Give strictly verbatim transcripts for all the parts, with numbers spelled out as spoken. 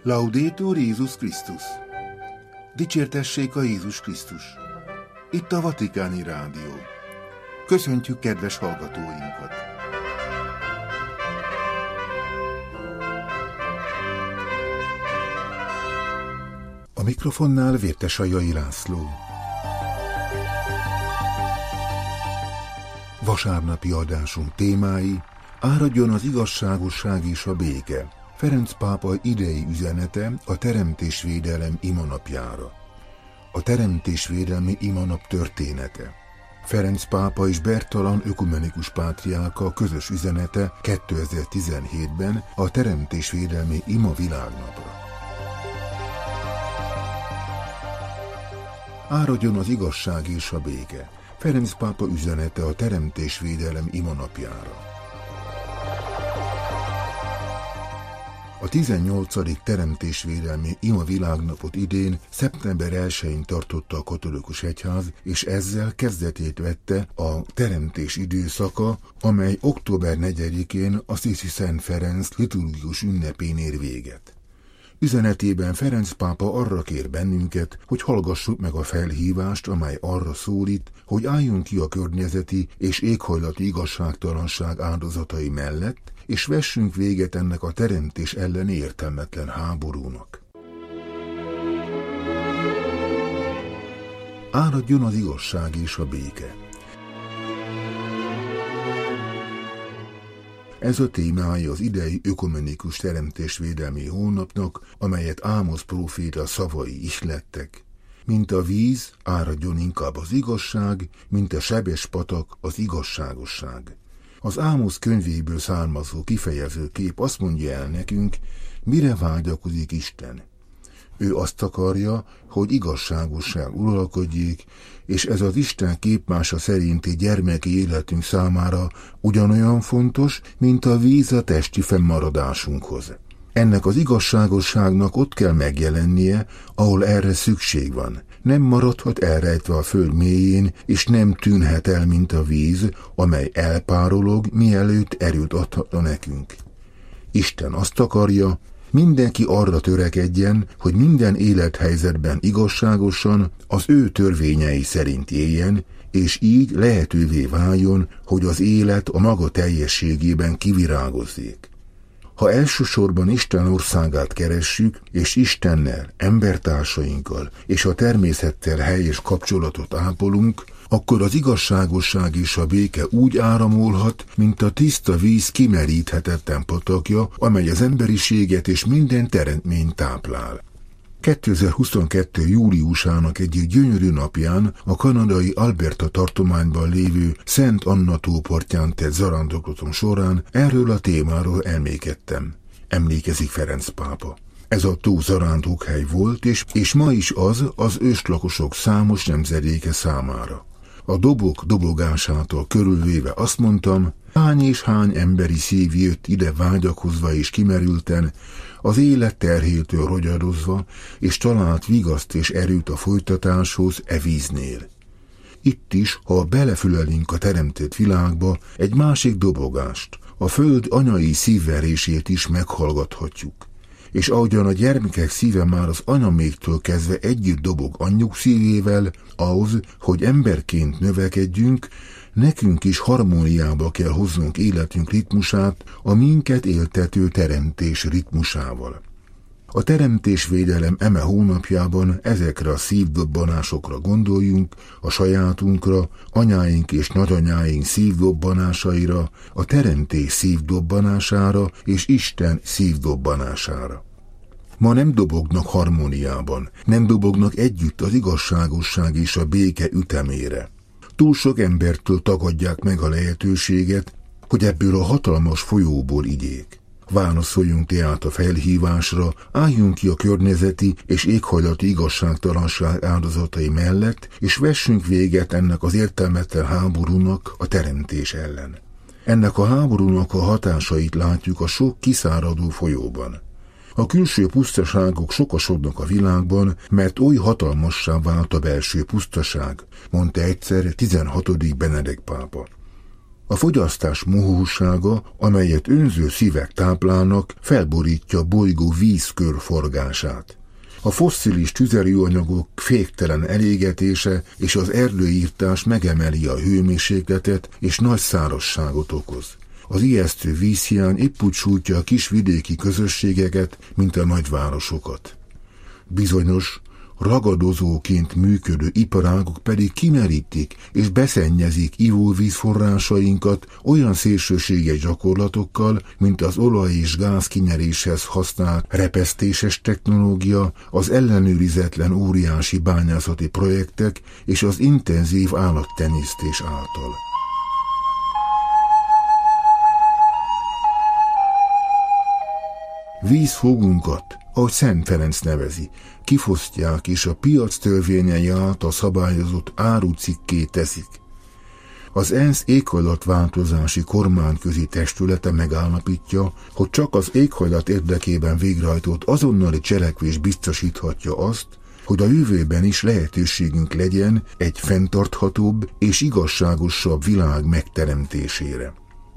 Laudetur Jézus Krisztus! Dicsértessék a Jézus Krisztus! Itt a Vatikáni Rádió. Köszöntjük kedves hallgatóinkat! A mikrofonnál Vértesajai László. Vasárnapi adásunk témái: áradjon az igazságosság és a béke. Ferenc pápa idei üzenete a teremtésvédelem imanapjára. A teremtésvédelmi imanap története. Ferenc pápa és Bertalan ökumenikus pátriárka közös üzenete kétezer-tizenhétben a teremtésvédelmi ima világnapra. Áradjon az igazság és a béke. Ferenc pápa üzenete a teremtésvédelem imanapjára. A tizennyolcadik teremtésvédelmi ima világnapot idén szeptember elsején tartotta a katolikus egyház, és ezzel kezdetét vette a teremtés időszaka, amely október negyedikén Assisi Szent Ferenc liturgikus ünnepén ér véget. Üzenetében Ferenc pápa arra kér bennünket, hogy hallgassuk meg a felhívást, amely arra szólít, hogy álljunk ki a környezeti és éghajlati igazságtalanság áldozatai mellett, és vessünk véget ennek a teremtés elleni értelmetlen háborúnak. Áradjon az igazság és a béke. Ez a témája az idei ökumenikus teremtésvédelmi hónapnak, amelyet Ámosz próféta szavai ihlettek. Mint a víz, áradjon inkább az igazság, mint a sebes patak az igazságosság. Az Ámosz könyvéből származó kifejező kép azt mondja el nekünk, mire vágyakozik Isten. Ő azt akarja, hogy igazságosság uralkodjék, és ez az Isten képmása szerinti gyermeki életünk számára ugyanolyan fontos, mint a víz a testi fennmaradásunkhoz. Ennek az igazságosságnak ott kell megjelennie, ahol erre szükség van. Nem maradhat elrejtve a föld mélyén, és nem tűnhet el, mint a víz, amely elpárolog, mielőtt erőt adhatna nekünk. Isten azt akarja, mindenki arra törekedjen, hogy minden élethelyzetben igazságosan, az ő törvényei szerint éljen, és így lehetővé váljon, hogy az élet a maga teljességében kivirágozzék. Ha elsősorban Isten országát keressük, és Istennel, embertársainkkal és a természettel helyes kapcsolatot ápolunk, akkor az igazságosság és a béke úgy áramolhat, mint a tiszta víz kimeríthetetlen patakja, amely az emberiséget és minden teremtményt táplál. kétezer-huszonkettő. júliusának egyik gyönyörű napján a kanadai Alberta tartományban lévő Szent Anna tó partján tett zarándoklatom során erről a témáról elmékedtem. Emlékezik Ferenc pápa. Ez a tó zarándokhely volt, és, és ma is az az őslakosok számos nemzedéke számára. A dobok dobogásától körülvéve azt mondtam, hány és hány emberi szív jött ide vágyakozva és kimerülten, az élet terhétől rogyadozva, és talált vigaszt és erőt a folytatáshoz e víznél. Itt is, ha belefülelünk a teremtett világba, egy másik dobogást, a föld anyai szívverését is meghallgathatjuk. És ahogyan a gyermekek szíve már az anyaméktől kezdve együtt dobog anyjuk szívével, ahhoz, hogy emberként növekedjünk, nekünk is harmóniába kell hoznunk életünk ritmusát a minket éltető teremtés ritmusával. A teremtésvédelem eme hónapjában ezekre a szívdobbanásokra gondoljunk, a sajátunkra, anyáink és nagyanyáink szívdobbanásaira, a teremtés szívdobbanására és Isten szívdobbanására. Ma nem dobognak harmóniában, nem dobognak együtt az igazságosság és a béke ütemére. Túl sok embertől tagadják meg a lehetőséget, hogy ebből a hatalmas folyóból igyék. Válaszoljunk tehát a felhívásra, álljunk ki a környezeti és éghajlati igazságtalanság áldozatai mellett, és vessünk véget ennek az értelmetlen háborúnak a teremtés ellen. Ennek a háborúnak a hatásait látjuk a sok kiszáradó folyóban. A külső pusztaságok sokasodnak a világban, mert oly hatalmassá vált a belső pusztaság, mondta egyszer tizenhatodik Benedek pápa. A fogyasztás mohósága, amelyet önző szívek táplálnak, felborítja a bolygó vízkörforgását. A fosszilis tüzelőanyagok féktelen elégetése és az erdőírtás megemeli a hőmérsékletet és nagy szárazságot okoz. Az ijesztő vízhiány épp úgy sújtja a kis vidéki közösségeket, mint a nagyvárosokat. Bizonyos, ragadozóként működő iparágok pedig kimerítik és beszennyezik ivóvízforrásainkat olyan szélsőséges gyakorlatokkal, mint az olaj- és gázkinyeréshez használt repesztéses technológia, az ellenőrizetlen óriási bányászati projektek és az intenzív állattenyésztés által. Vízfogunkat, ahogy Szent Ferenc nevezi, kifosztják és a piac törvényei által szabályozott árucikké teszik. Az ENSZ éghajlatváltozási kormányközi testülete megállapítja, hogy csak az éghajlat érdekében végrehajtott azonnali cselekvés biztosíthatja azt, hogy a jövőben is lehetőségünk legyen egy fenntarthatóbb és igazságosabb világ megteremtésére.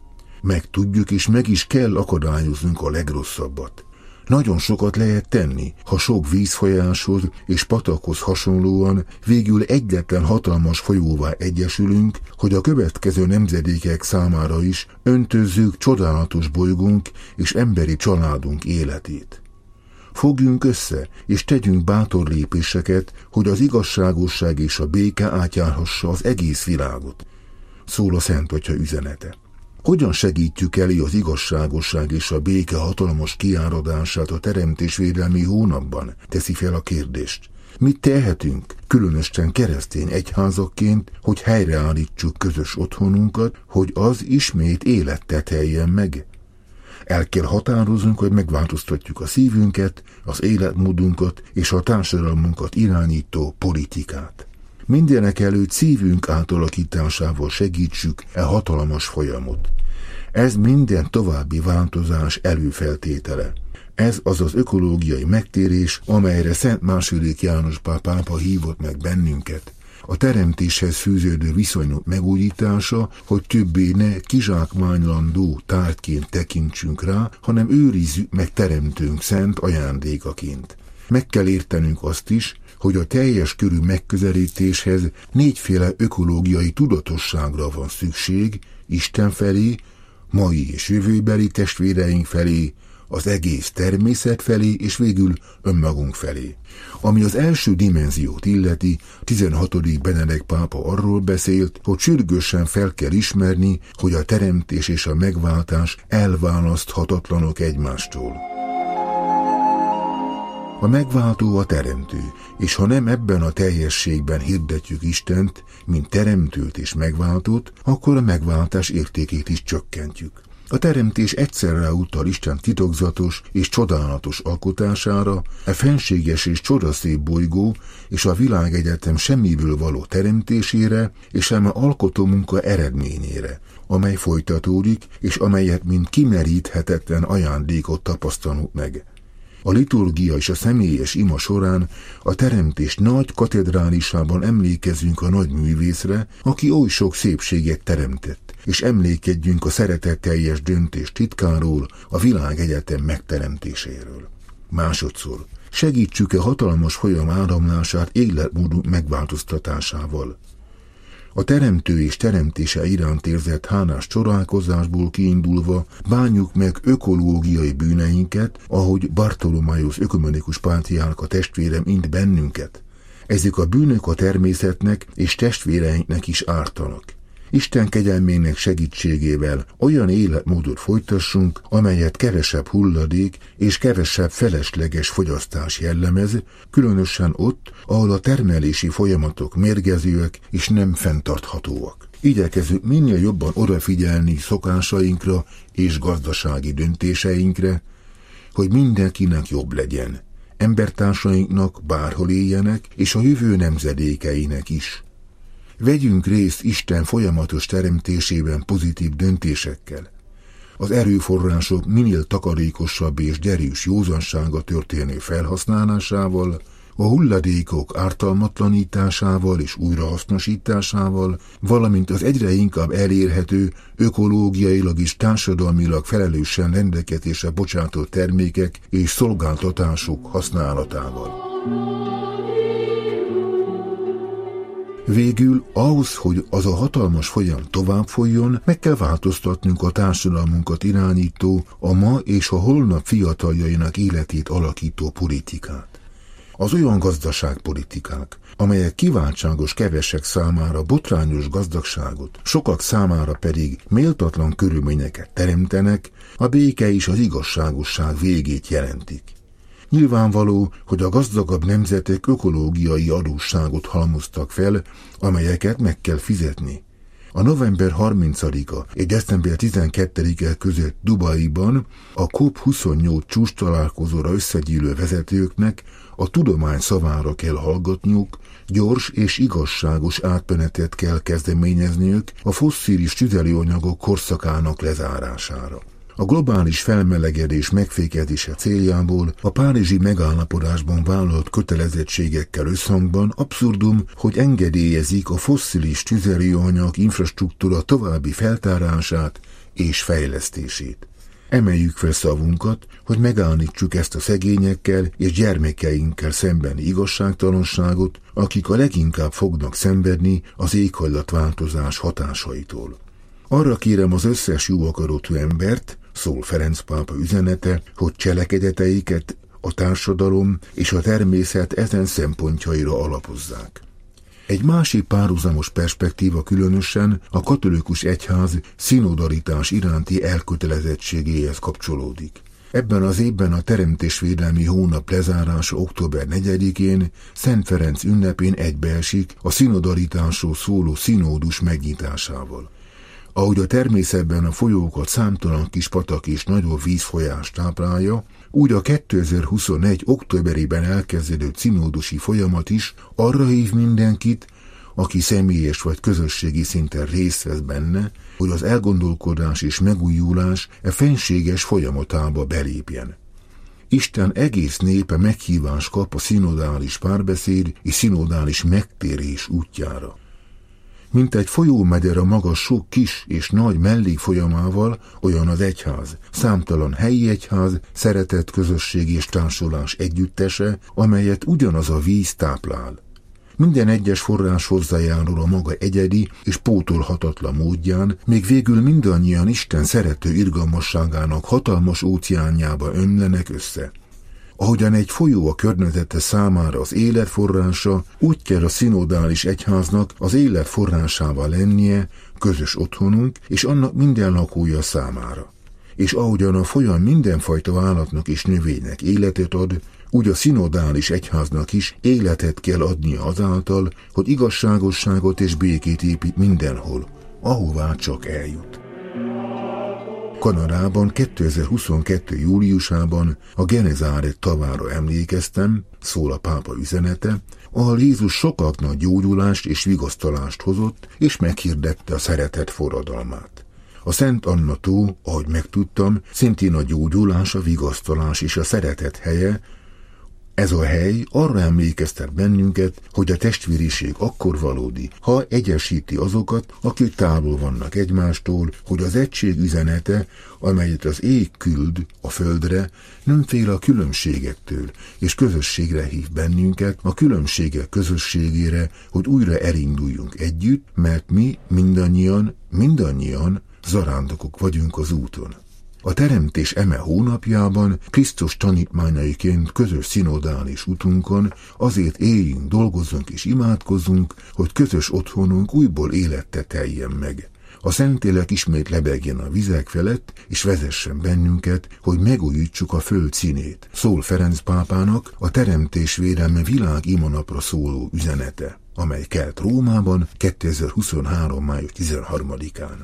Meg tudjuk és meg is kell akadályoznunk a legrosszabbat. Nagyon sokat lehet tenni, ha sok vízfolyáshoz és patakhoz hasonlóan végül egyetlen hatalmas folyóvá egyesülünk, hogy a következő nemzedékek számára is öntözzük csodálatos bolygónk és emberi családunk életét. Fogjunk össze, és tegyünk bátor lépéseket, hogy az igazságosság és a béke átjárhassa az egész világot, szól a Szent Atya üzenete. Hogyan segítjük elé az igazságosság és a béke hatalmas kiáradását a teremtésvédelmi hónapban? Teszi fel a kérdést. Mit tehetünk, különösen keresztény egyházakként, hogy helyreállítsuk közös otthonunkat, hogy az ismét élettel teljen meg? El kell határoznunk, hogy megváltoztatjuk a szívünket, az életmódunkat és a társadalmunkat irányító politikát. Mindenek előtt szívünk átalakításával segítsük e hatalmas folyamot. Ez minden további változás előfeltétele. Ez az az ökológiai megtérés, amelyre Szent második János Pál pápa hívott meg bennünket. A teremtéshez fűződő viszonyok megújítása, hogy többé ne kizsákmánylandó tárgyként tekintsünk rá, hanem őrizzük meg teremtőnk szent ajándékaként. Meg kell értenünk azt is, hogy a teljes körű megközelítéshez négyféle ökológiai tudatosságra van szükség, Isten felé, mai és jövőbeli testvéreink felé, az egész természet felé, és végül önmagunk felé. Ami az első dimenziót illeti, tizenhatodik Benedek pápa arról beszélt, hogy sürgősen fel kell ismerni, hogy a teremtés és a megváltás elválaszthatatlanok egymástól. A megváltó a teremtő, és ha nem ebben a teljességben hirdetjük Istent, mint teremtőt és megváltót, akkor a megváltás értékét is csökkentjük. A teremtés egyszerre utal Isten titokzatos és csodálatos alkotására, e fenséges és csodaszép bolygó és a világegyetem semmiből való teremtésére, és eme alkotómunka eredményére, amely folytatódik, és amelyet mint kimeríthetetlen ajándékot tapasztalunk meg. A liturgia és a személyes ima során a teremtés nagy katedrálisában emlékezzünk a nagy művészre, aki oly sok szépséget teremtett, és emlékedjünk a szeretetteljes döntés titkáról, a világegyetem megteremtéséről. Másodszor, segítsük-e hatalmas folyam áramlását életmódunk megváltoztatásával. A teremtő és teremtése iránt érzett hálás csodálkozásból kiindulva bánjuk meg ökológiai bűneinket, ahogy Bartolomaios ökumenikus pátriárka testvérem int bennünket. Ezek a bűnök a természetnek és testvéreinknek is ártanak. Isten kegyelmének segítségével olyan életmódot folytassunk, amelyet kevesebb hulladék és kevesebb felesleges fogyasztás jellemez, különösen ott, ahol a termelési folyamatok mérgezőek és nem fenntarthatóak. Igyekezünk minél jobban odafigyelni szokásainkra és gazdasági döntéseinkre, hogy mindenkinek jobb legyen, embertársainknak bárhol éljenek, és a jövő nemzedékeinek is. Vegyünk részt Isten folyamatos teremtésében pozitív döntésekkel. Az erőforrások minél takarékosabb és derűs józansága történő felhasználásával, a hulladékok ártalmatlanításával és újrahasznosításával, valamint az egyre inkább elérhető, ökológiailag és társadalmilag felelősen rendelkezésre bocsátott termékek és szolgáltatások használatával. Végül ahhoz, hogy az a hatalmas folyam tovább folyjon, meg kell változtatnunk a társadalmunkat irányító, a ma és a holnap fiataljainak életét alakító politikát. Az olyan gazdaságpolitikák, amelyek kiváltságos kevesek számára botrányos gazdagságot, sokak számára pedig méltatlan körülményeket teremtenek, a béke és az igazságosság végét jelentik. Nyilvánvaló, hogy a gazdagabb nemzetek ökológiai adósságot halmoztak fel, amelyeket meg kell fizetni. A november harmincadika és december tizenkettedike között Dubaiban a COP huszonnyolc csúcs találkozóra összegyűlő vezetőknek a tudomány szavára kell hallgatniuk, gyors és igazságos átmenetet kell kezdeményezniük a fosszilis tüzelőanyagok korszakának lezárására. A globális felmelegedés megfékezése céljából a párizsi megállapodásban vállalt kötelezettségekkel összhangban abszurdum, hogy engedélyezik a fosszilis tüzelőanyag infrastruktúra további feltárását és fejlesztését. Emeljük fel szavunkat, hogy megállítsuk ezt a szegényekkel és gyermekeinkkel szembeni igazságtalanságot, akik a leginkább fognak szenvedni az éghajlatváltozás hatásaitól. Arra kérem az összes jó akaratú embert, szól Ferenc pápa üzenete, hogy cselekedeteiket a társadalom és a természet ezen szempontjaira alapozzák. Egy másik párhuzamos perspektíva különösen a katolikus egyház szinodalitás iránti elkötelezettségéhez kapcsolódik. Ebben az évben a Teremtésvédelmi hónap lezárása október negyedikén Szent Ferenc ünnepén egybeesik a szinodalitásról szóló szinódus megnyitásával. Ahogy a természetben a folyókat számtalan kis patak és nagyobb vízfolyás táplálja, úgy a kétezer-huszonegy októberében elkezdődő szinódusi folyamat is arra hív mindenkit, aki személyes vagy közösségi szinten részt vesz benne, hogy az elgondolkodás és megújulás e fenséges folyamatába belépjen. Isten egész népe meghívást kap a szinodális párbeszéd és szinodális megtérés útjára. Mint egy folyómeder a maga sok kis és nagy mellékfolyamával, olyan az egyház, számtalan helyi egyház, szeretett közösség és társulás együttese, amelyet ugyanaz a víz táplál. Minden egyes forrás hozzájárul a maga egyedi és pótolhatatlan módján, még végül mindannyian Isten szerető irgalmasságának hatalmas óceánjába ömlenek össze. Ahogyan egy folyó a környezete számára az élet forrása, úgy kell a szinodális egyháznak az élet forrásává lennie, közös otthonunk és annak minden lakója számára. És ahogyan a folyam mindenfajta állatnak és növénynek életet ad, úgy a szinodális egyháznak is életet kell adnia azáltal, hogy igazságosságot és békét épít mindenhol, ahová csak eljut. Kanadában kétezer-huszonkettő júliusában a Genezáret tavára emlékeztem, szól a pápa üzenete, ahol Jézus sokaknak gyógyulást és vigasztalást hozott, és meghirdette a szeretet forradalmát. A Szent Anna tó, ahogy megtudtam, szintén a gyógyulás, a vigasztalás és a szeretet helye. Ez a hely arra emlékeztet bennünket, hogy a testvériség akkor valódi, ha egyesíti azokat, akik távol vannak egymástól, hogy az egység üzenete, amelyet az ég küld a földre, nem fél a különbségektől, és közösségre hív bennünket, a különbségek közösségére, hogy újra elinduljunk együtt, mert mi mindannyian, mindannyian zarándokok vagyunk az úton. A teremtés eme hónapjában Krisztus tanítmányaiként közös szinodális utunkon azért éljünk, dolgozzunk és imádkozzunk, hogy közös otthonunk újból élettel teljen meg. A Szentlélek ismét lebegjen a vizek felett, és vezessen bennünket, hogy megújítsuk a föld színét, szól Ferenc pápának a Teremtésvédelme világ imanapra szóló üzenete, amely kelt Rómában kétezer-huszonhárom május tizenharmadikán.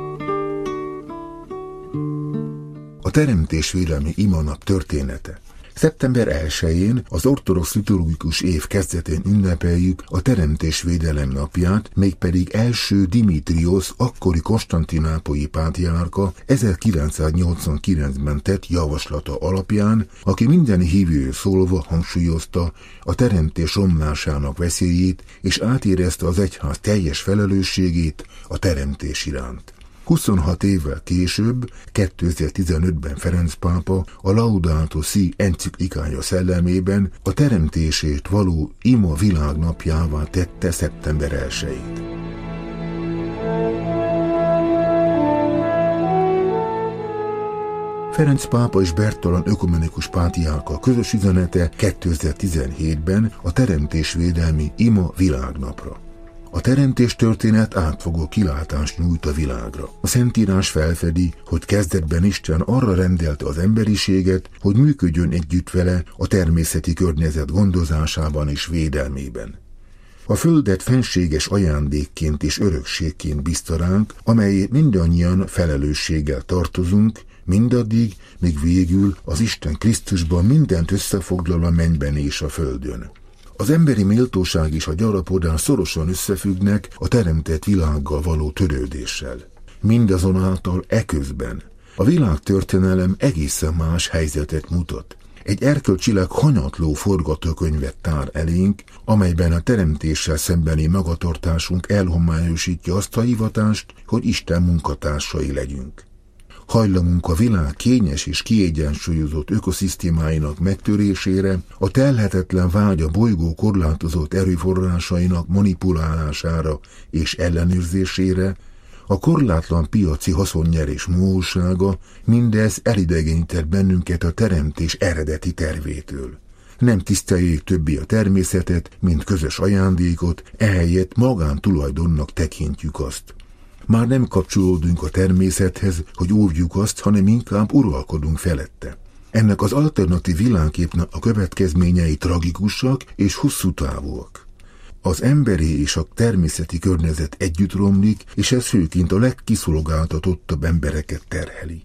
A Teremtésvédelmi imanap története. Szeptember elsején, az ortodox liturgikus év kezdetén ünnepeljük a Teremtésvédelem napját, mégpedig első Dimitriosz, akkori konstantinápolyi pátriárka ezerkilencszáznyolcvankilencben tett javaslata alapján, aki minden hívőről szólva hangsúlyozta a teremtés romlásának veszélyét, és átérezte az egyház teljes felelősségét a teremtés iránt. huszonhat évvel később, kétezer-tizenötben Ferenc pápa a Laudato Si enciklikája szellemében a teremtését való ima világnapjává tette szeptember elsejét. Ferenc pápa és Bertalan ökumenikus pátriárka közös üzenete kétezer-tizenhétben a teremtésvédelmi ima világnapra. A teremtés történet átfogó kilátást nyújt a világra. A Szentírás felfedi, hogy kezdetben Isten arra rendelte az emberiséget, hogy működjön együtt vele a természeti környezet gondozásában és védelmében. A földet fenséges ajándékként és örökségként bízta ránk, amelyet mindannyian felelősséggel tartozunk, mindaddig, míg végül az Isten Krisztusban mindent összefoglal a mennyben és a földön. Az emberi méltóság és a gyarapodás szorosan összefüggnek a teremtett világgal való törődéssel. Mindazonáltal eközben a világtörténelem egészen más helyzetet mutat. Egy erkölcsileg hanyatló forgatókönyvet tár elénk, amelyben a teremtéssel szembeni magatartásunk elhomályosítja azt a hivatást, hogy Isten munkatársai legyünk. Hajlamunk a világ kényes és kiegyensúlyozott ökoszisztémáinak megtörésére, a telhetetlen vágy a bolygó korlátozott erőforrásainak manipulálására és ellenőrzésére, a korlátlan piaci haszonnyerés mohósága, mindez elidegenített bennünket a teremtés eredeti tervétől. Nem tiszteljék többé a természetet, mint közös ajándékot, ehelyett magántulajdonnak tekintjük azt. Már nem kapcsolódunk a természethez, hogy óvjuk azt, hanem inkább uralkodunk felette. Ennek az alternatív világképnek a következményei tragikusak és hosszú távúak. Az emberi és a természeti környezet együtt romlik, és ez főként a legkiszolgáltatottabb embereket terheli.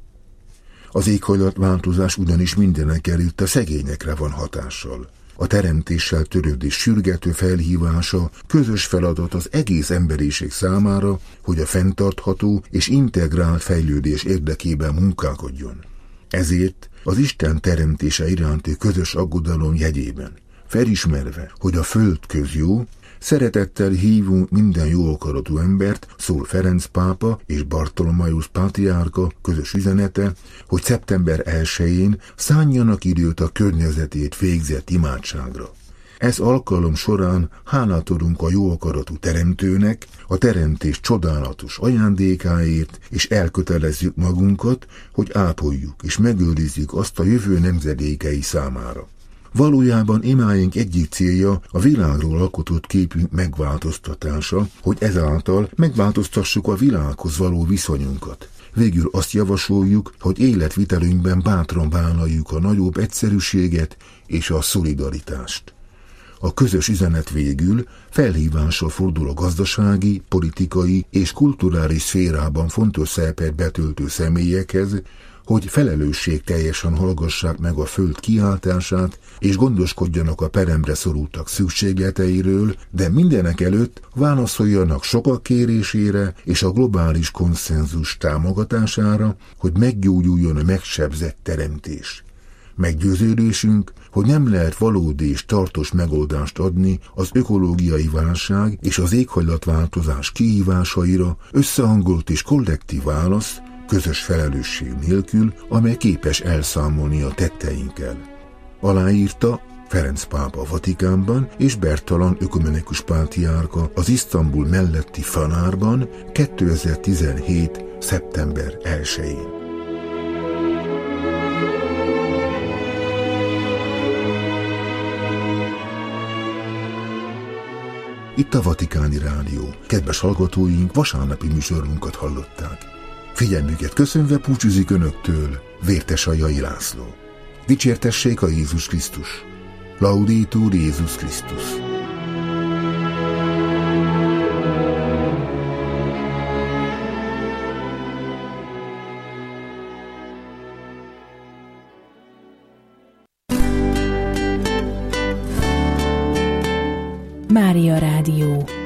Az éghajlatváltozás ugyanis mindenekelőtt a szegényekre van hatással. A teremtéssel törődés sürgető felhívása közös feladat az egész emberiség számára, hogy a fenntartható és integrált fejlődés érdekében munkálkodjon. Ezért az Isten teremtése iránti közös aggodalom jegyében, felismerve, hogy a föld közjó, szeretettel hívunk minden jó akaratú embert, szól Ferenc pápa és Bartolomaeus pátriárka közös üzenete, hogy szeptember elsején szánjanak időt a környezetét végzett imádságra. Ez alkalom során hálát adunk a jó akaratú teremtőnek, a teremtés csodálatos ajándékáért, és elkötelezzük magunkat, hogy ápoljuk és megőrizzük azt a jövő nemzedékei számára. Valójában imáink egyik célja a világról alkotott képünk megváltoztatása, hogy ezáltal megváltoztassuk a világhoz való viszonyunkat. Végül azt javasoljuk, hogy életvitelünkben bátran vállaljuk a nagyobb egyszerűséget és a szolidaritást. A közös üzenet végül felhívással fordul a gazdasági, politikai és kulturális szférában fontos szerepet betöltő személyekhez, hogy felelősségteljesen hallgassák meg a föld kiáltását, és gondoskodjanak a peremre szorultak szükségleteiről, de mindenek előtt válaszoljanak sokak kérésére és a globális konszenzus támogatására, hogy meggyógyuljon a megsebzett teremtés. Meggyőződésünk, hogy nem lehet valódi és tartós megoldást adni az ökológiai válság és az éghajlatváltozás kihívásaira, összehangolt és kollektív válasz, közös felelősség nélkül, amely képes elszámolni a tetteinkkel. Aláírta Ferenc pápa Vatikánban és Bertalan ökumenikus pátriárka az Isztambul melletti Fanárban kétezer-tizenhét. szeptember elsején. Itt a Vatikáni Rádió. Kedves hallgatóink, vasárnapi műsorunkat hallották. Figyelmüket köszönve búcsúzik önöktől Vértesajai László. Dicsértessék a Jézus Krisztus! Laudetur Jézus Krisztus! Mária Rádió.